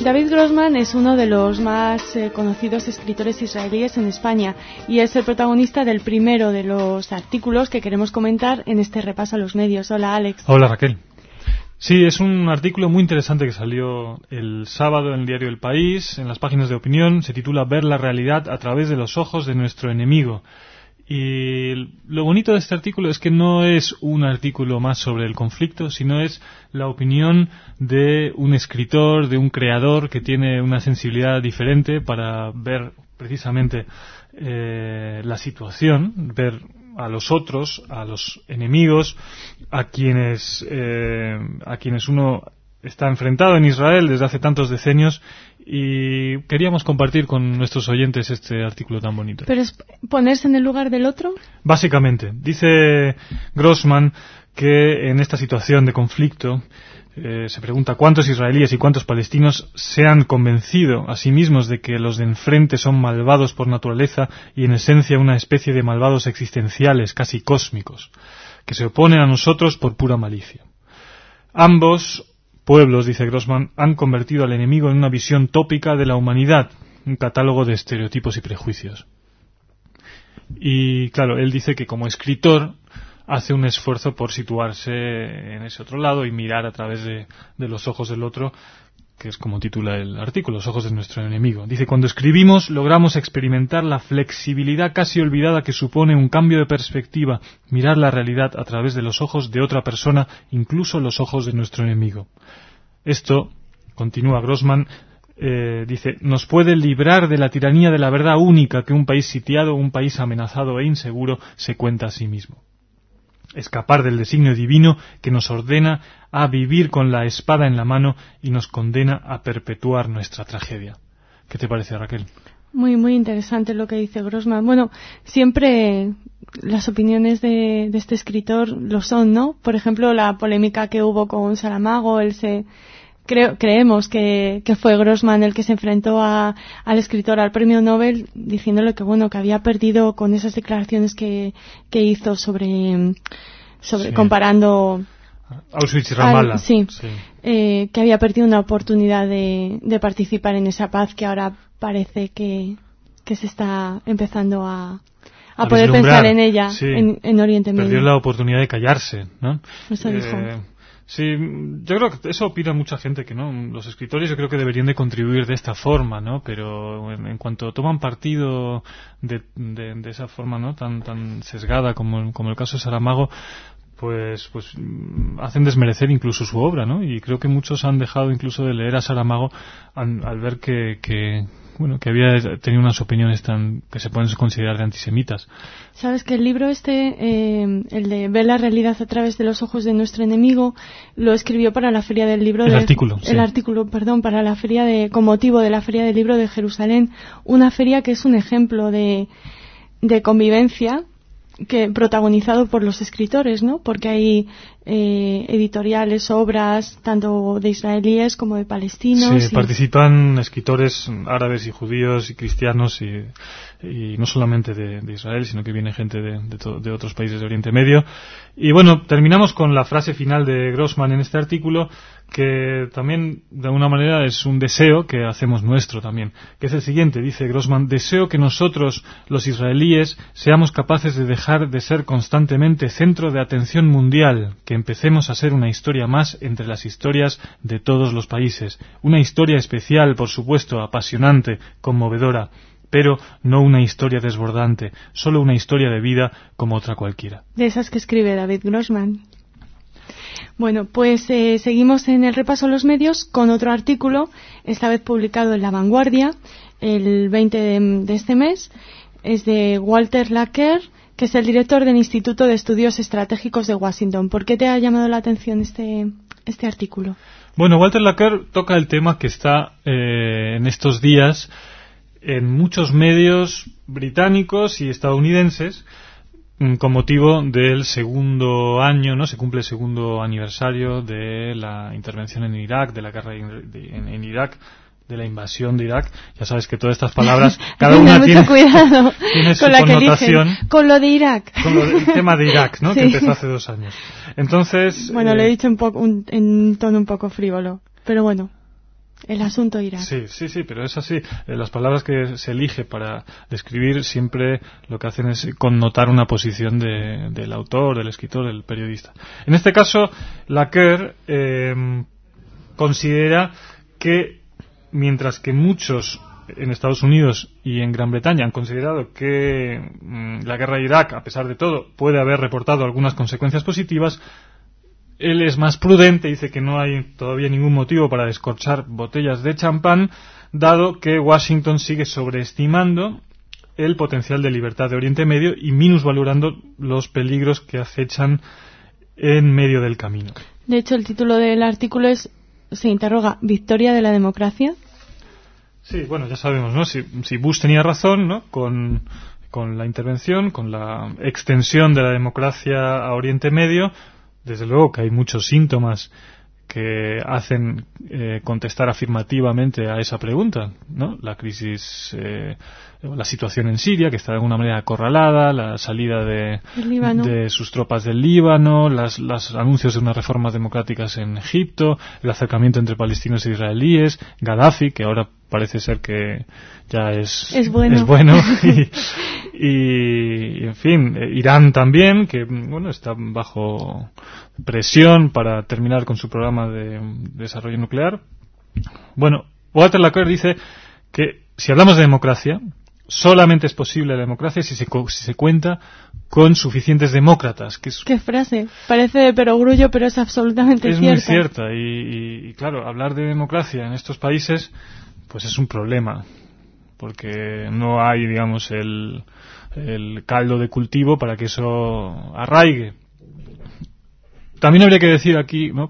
David Grossman es uno de los más conocidos escritores israelíes en España y es el protagonista del primero de los artículos que queremos comentar en este repaso a los medios. Hola, Alex. Hola, Raquel. Sí, es un artículo muy interesante que salió el sábado en el diario El País, en las páginas de opinión. Se titula Ver la realidad a través de los ojos de nuestro enemigo. Y lo bonito de este artículo es que no es un artículo más sobre el conflicto, sino es la opinión de un escritor, de un creador que tiene una sensibilidad diferente para ver precisamente la situación, ver a los otros, a los enemigos, a quienes uno está enfrentado en Israel desde hace tantos decenios, y queríamos compartir con nuestros oyentes este artículo tan bonito. ¿Pero es ponerse en el lugar del otro? Básicamente, dice Grossman que en esta situación de conflicto se pregunta cuántos israelíes y cuántos palestinos se han convencido a sí mismos de que los de enfrente son malvados por naturaleza y en esencia una especie de malvados existenciales, casi cósmicos, que se oponen a nosotros por pura malicia. Ambos pueblos, dice Grossman, han convertido al enemigo en una visión tópica de la humanidad, un catálogo de estereotipos y prejuicios. Y claro, él dice que como escritor hace un esfuerzo por situarse en ese otro lado y mirar a través de los ojos del otro, que es como titula el artículo, los ojos de nuestro enemigo. Dice, cuando escribimos logramos experimentar la flexibilidad casi olvidada que supone un cambio de perspectiva, mirar la realidad a través de los ojos de otra persona, incluso los ojos de nuestro enemigo. Esto, continúa Grossman, dice, nos puede librar de la tiranía de la verdad única que un país sitiado, un país amenazado e inseguro se cuenta a sí mismo. Escapar del designio divino que nos ordena a vivir con la espada en la mano y nos condena a perpetuar nuestra tragedia. ¿Qué te parece, Raquel? Muy, muy interesante lo que dice Grossman. Bueno, siempre las opiniones de este escritor lo son, ¿no? Por ejemplo, la polémica que hubo con Saramago, creemos que fue Grossman el que se enfrentó al escritor al premio Nobel diciéndole que bueno, que había perdido con esas declaraciones que hizo sobre sí, comparando Auschwitz y Ramallah. Sí. Que había perdido una oportunidad de participar en esa paz que ahora parece que se está empezando a poder pensar en ella, sí, en Oriente Medio. Perdió la oportunidad de callarse, ¿no? Eso dijo. Sí, yo creo que eso opina mucha gente, que no, los escritores yo creo que deberían de contribuir de esta forma, ¿no? Pero en cuanto toman partido de esa forma, ¿no? Tan sesgada como el caso de Saramago, pues hacen desmerecer incluso su obra, ¿no? Y creo que muchos han dejado incluso de leer a Saramago al ver que había tenido unas opiniones que se pueden considerar de antisemitas. Sabes que el libro el de Ver la realidad a través de los ojos de nuestro enemigo, lo escribió para la Feria del Libro con motivo de la Feria del Libro de Jerusalén, una feria que es un ejemplo de convivencia que protagonizado por los escritores, ¿no? Porque hay editoriales, obras, tanto de israelíes como de palestinos. Sí, participan escritores árabes y judíos y cristianos y no solamente de Israel, sino que viene gente de otros países de Oriente Medio. Y bueno, terminamos con la frase final de Grossman en este artículo, que también de alguna manera es un deseo que hacemos nuestro también, que es el siguiente. Dice Grossman: deseo que nosotros, los israelíes, seamos capaces de dejar de ser constantemente centro de atención mundial, que empecemos a ser una historia más entre las historias de todos los países, una historia especial, por supuesto, apasionante, conmovedora, pero no una historia desbordante, solo una historia de vida como otra cualquiera. De esas que escribe David Grossman. Bueno, pues seguimos en el repaso a los medios con otro artículo, esta vez publicado en La Vanguardia, el 20 de este mes. Es de Walter Laqueur, que es el director del Instituto de Estudios Estratégicos de Washington. ¿Por qué te ha llamado la atención este artículo? Bueno, Walter Laqueur toca el tema que está en estos días en muchos medios británicos y estadounidenses, con motivo del segundo año, ¿no? Se cumple el segundo aniversario de la intervención en Irak, de la guerra en Irak, de la invasión de Irak. Ya sabes que todas estas palabras, cada una tiene su connotación. Con lo de Irak. Con el tema de Irak, ¿no? Sí. Que empezó hace 2 años. Entonces... Bueno, lo he dicho en tono un poco frívolo, pero bueno. el asunto Irak. Sí, pero es así. Las palabras que se elige para describir siempre lo que hacen es connotar una posición del autor, del escritor, del periodista. En este caso, Laqueur considera que mientras que muchos en Estados Unidos y en Gran Bretaña han considerado que la guerra de Irak, a pesar de todo, puede haber reportado algunas consecuencias positivas, él es más prudente, dice que no hay todavía ningún motivo para descorchar botellas de champán, dado que Washington sigue sobreestimando el potencial de libertad de Oriente Medio y minusvalorando los peligros que acechan en medio del camino. De hecho, el título del artículo se interroga ¿Victoria de la democracia? Sí, bueno, ya sabemos, ¿no? Si Bush tenía razón, ¿no? Con la intervención, con la extensión de la democracia a Oriente Medio, desde luego que hay muchos síntomas que hacen contestar afirmativamente a esa pregunta, ¿no? La crisis, la situación en Siria, que está de alguna manera acorralada, la salida de sus tropas del Líbano, los anuncios de unas reformas democráticas en Egipto, el acercamiento entre palestinos e israelíes, Gaddafi, que ahora parece ser que ya es bueno y en fin, Irán también, que bueno, está bajo presión para terminar con su programa de desarrollo nuclear. Bueno, Walter Laqueur dice que si hablamos de democracia, solamente es posible la democracia si se cuenta con suficientes demócratas. ¿Qué frase? Parece de perogrullo, pero es absolutamente cierta. Es muy cierta y claro, hablar de democracia en estos países pues es un problema, porque no hay, digamos, el caldo de cultivo para que eso arraigue. También habría que decir aquí, ¿no?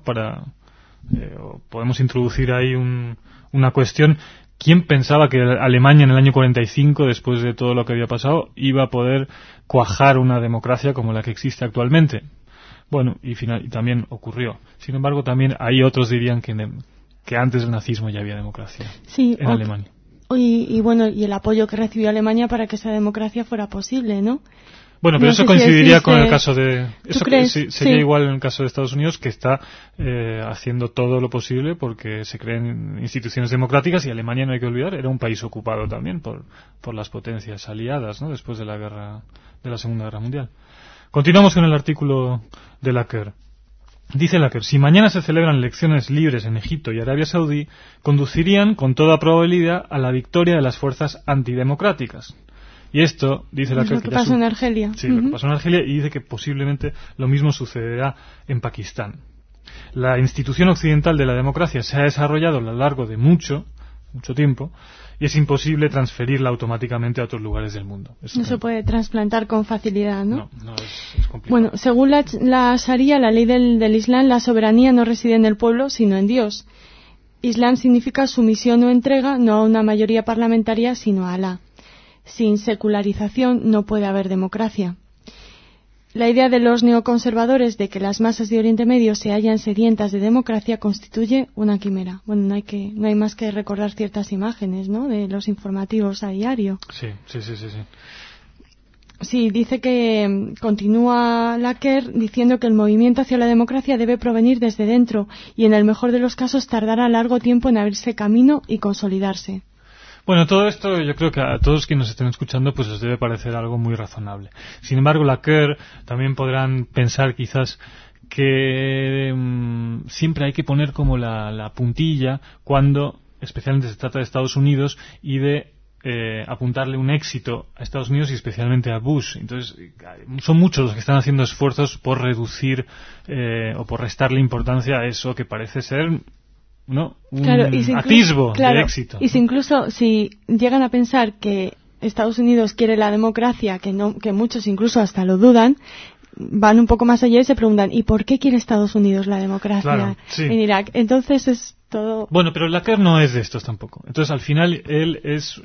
Podemos introducir ahí una cuestión. ¿Quién pensaba que Alemania en el año 45, después de todo lo que había pasado, iba a poder cuajar una democracia como la que existe actualmente? Bueno, y también ocurrió. Sin embargo, también hay otros dirían que antes del nazismo ya había democracia en Alemania. Y bueno, y el apoyo que recibió Alemania para que esa democracia fuera posible, ¿no? Bueno, pero eso coincidiría con el caso de... Eso sería igual en el caso de Estados Unidos, que está haciendo todo lo posible porque se creen instituciones democráticas, y Alemania, no hay que olvidar, era un país ocupado también por las potencias aliadas, ¿no? Después de la Segunda Guerra Mundial. Continuamos con el artículo de Laqueur. Dice Laqueur, si mañana se celebran elecciones libres en Egipto y Arabia Saudí, conducirían con toda probabilidad a la victoria de las fuerzas antidemocráticas. Y esto, dice Laqueur, lo que pasó en Argelia. Sí, lo que pasó en Argelia, y dice que posiblemente lo mismo sucederá en Pakistán. La institución occidental de la democracia se ha desarrollado a lo largo de mucho tiempo, y es imposible transferirla automáticamente a otros lugares del mundo. No se puede trasplantar con facilidad, ¿no? No, es complicado. Bueno, según la Sharia, la ley del Islam, la soberanía no reside en el pueblo, sino en Dios. Islam significa sumisión o entrega, no a una mayoría parlamentaria, sino a Alá. Sin secularización no puede haber democracia. La idea de los neoconservadores de que las masas de Oriente Medio se hallan sedientas de democracia constituye una quimera. Bueno, no hay más que recordar ciertas imágenes, ¿no?, de los informativos a diario. Sí. Sí, dice que continúa Laqueur diciendo que el movimiento hacia la democracia debe provenir desde dentro y en el mejor de los casos tardará largo tiempo en abrirse camino y consolidarse. Bueno, todo esto yo creo que a todos quienes nos estén escuchando pues les debe parecer algo muy razonable. Sin embargo, Laqueur también podrán pensar quizás que siempre hay que poner como la puntilla cuando especialmente se trata de Estados Unidos y de apuntarle un éxito a Estados Unidos y especialmente a Bush. Entonces, son muchos los que están haciendo esfuerzos por reducir o por restarle importancia a eso que parece ser... ¿no? Atisbo de éxito. Y incluso si llegan a pensar que Estados Unidos quiere la democracia, que muchos incluso hasta lo dudan, van un poco más allá y se preguntan ¿y por qué quiere Estados Unidos la democracia en Irak? Entonces es todo... Bueno, pero Laqueur no es de estos tampoco. Entonces al final él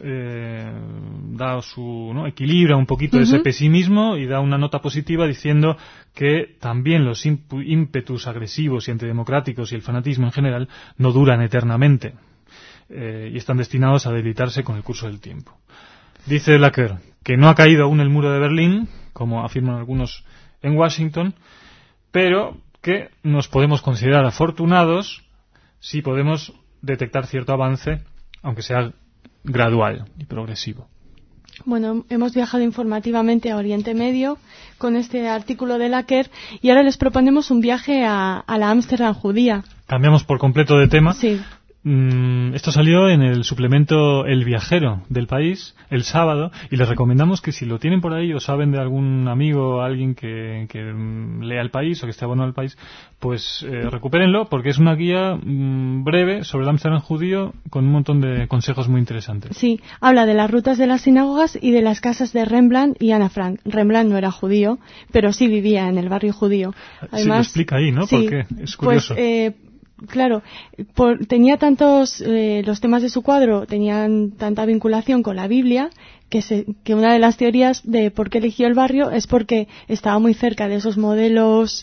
equilibra un poquito ese pesimismo y da una nota positiva diciendo que también los ímpetus agresivos y antidemocráticos y el fanatismo en general no duran eternamente y están destinados a debilitarse con el curso del tiempo. Dice Laqueur que no ha caído aún el muro de Berlín, como afirman algunos en Washington, pero que nos podemos considerar afortunados si podemos detectar cierto avance, aunque sea gradual y progresivo. Bueno, hemos viajado informativamente a Oriente Medio con este artículo de Lacker y ahora les proponemos un viaje a la Ámsterdam judía. Cambiamos por completo de tema. Sí. Esto salió en el suplemento El Viajero del País el sábado y les recomendamos que si lo tienen por ahí o saben de algún amigo o alguien que lea El País o que esté abonado al País, pues recupérenlo porque es una guía breve sobre el Ámsterdam judío con un montón de consejos muy interesantes. Sí, habla de las rutas de las sinagogas y de las casas de Rembrandt y Ana Frank. Rembrandt no era judío, pero sí vivía en el barrio judío. Además, sí, lo explica ahí, ¿no? Sí, porque es curioso. Pues, claro, tenía tantos, los temas de su cuadro tenían tanta vinculación con la Biblia que una de las teorías de por qué eligió el barrio es porque estaba muy cerca de esos modelos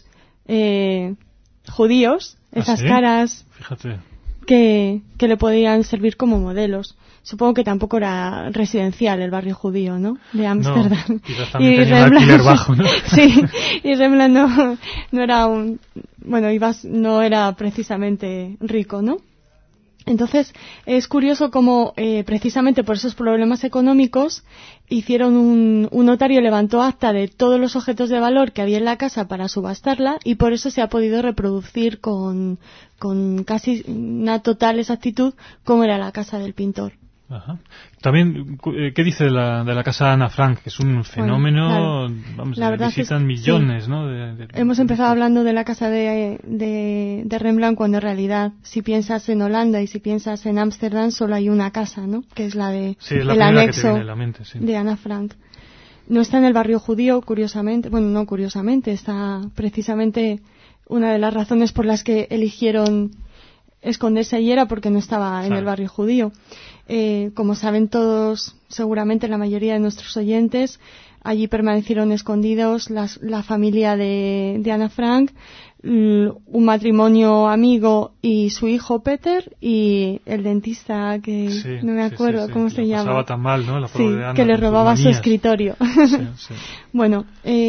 judíos, esas caras. Fíjate. Que le podían servir como modelos. Supongo que tampoco era residencial el barrio judío, ¿no? De Ámsterdam. No, quizás también tenía un alquiler bajo, ¿no? Sí, y Rembrandt no era no era precisamente rico, ¿no? Entonces, es curioso cómo, precisamente por esos problemas económicos, hicieron un notario levantó acta de todos los objetos de valor que había en la casa para subastarla y por eso se ha podido reproducir con casi una total exactitud cómo era la casa del pintor. Ajá. También, ¿qué dice de la casa Ana Frank? Que es un fenómeno, bueno, claro. Vamos, la verdad visitan millones, sí. ¿No? Hemos empezado hablando de la casa de Rembrandt cuando en realidad, si piensas en Holanda y si piensas en Ámsterdam, solo hay una casa, ¿no? Que es la de el anexo de Ana Frank. No está en el barrio judío, curiosamente. Bueno, no curiosamente, está precisamente una de las razones por las que eligieron esconderse allí era porque no estaba en el barrio judío. Como saben todos, seguramente la mayoría de nuestros oyentes, allí permanecieron escondidos la familia de Ana Frank, un matrimonio amigo y su hijo Peter y el dentista que no me acuerdo cómo se llama. Pasaba tan mal, ¿no? La pobre de Ana, que le robaba su escritorio. Sí. Bueno,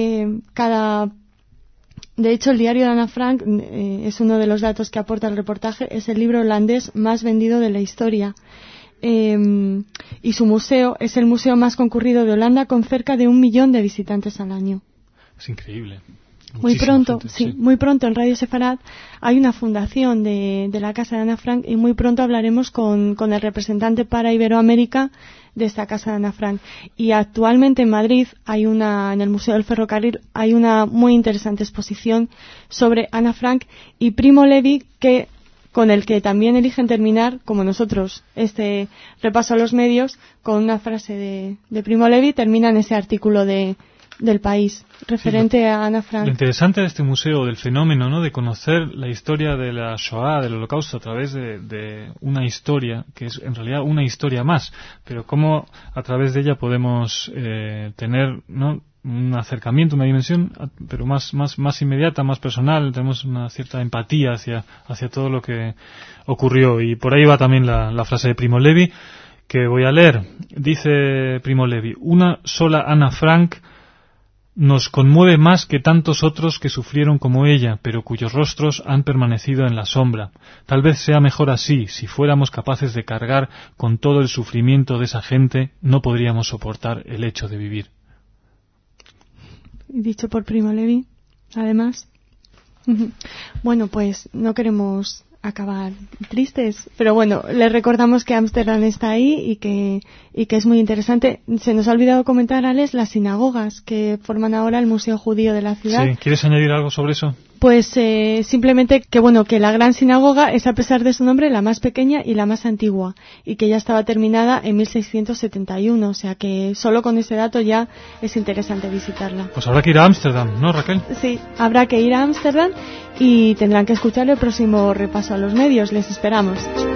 de hecho, el diario de Ana Frank es uno de los datos que aporta el reportaje. Es el libro holandés más vendido de la historia. Y su museo es el museo más concurrido de Holanda con cerca de 1 millón de visitantes al año. Es increíble. Muy pronto en Radio Sefarad hay una fundación de la casa de Ana Frank y muy pronto hablaremos con el representante para Iberoamérica de esta casa de Ana Frank. Y actualmente en Madrid en el Museo del Ferrocarril hay una muy interesante exposición sobre Ana Frank y Primo Levi con el que también eligen terminar, como nosotros, este repaso a los medios, con una frase de Primo Levi, terminan ese artículo del País, referente a Ana Frank. Lo interesante de este museo, del fenómeno, ¿no?, de conocer la historia de la Shoah, del Holocausto, a través de una historia, que es en realidad una historia más, pero cómo a través de ella podemos tener, ¿no?, un acercamiento, una dimensión, pero más inmediata, más personal, tenemos una cierta empatía hacia todo lo que ocurrió. Y por ahí va también la frase de Primo Levi, que voy a leer. Dice Primo Levi: una sola Ana Frank nos conmueve más que tantos otros que sufrieron como ella, pero cuyos rostros han permanecido en la sombra. Tal vez sea mejor así. Si fuéramos capaces de cargar con todo el sufrimiento de esa gente, no podríamos soportar el hecho de vivir. Dicho por Primo Levi, además. Bueno, pues no queremos acabar tristes, pero bueno, les recordamos que Ámsterdam está ahí y que es muy interesante. Se nos ha olvidado comentar, Alex, las sinagogas que forman ahora el Museo Judío de la ciudad. Sí, ¿quieres añadir algo sobre eso? Pues simplemente que la gran sinagoga es, a pesar de su nombre, la más pequeña y la más antigua, y que ya estaba terminada en 1671, o sea que solo con ese dato ya es interesante visitarla. Pues habrá que ir a Ámsterdam, ¿no, Raquel? Sí, habrá que ir a Ámsterdam y tendrán que escuchar el próximo repaso a los medios. Les esperamos.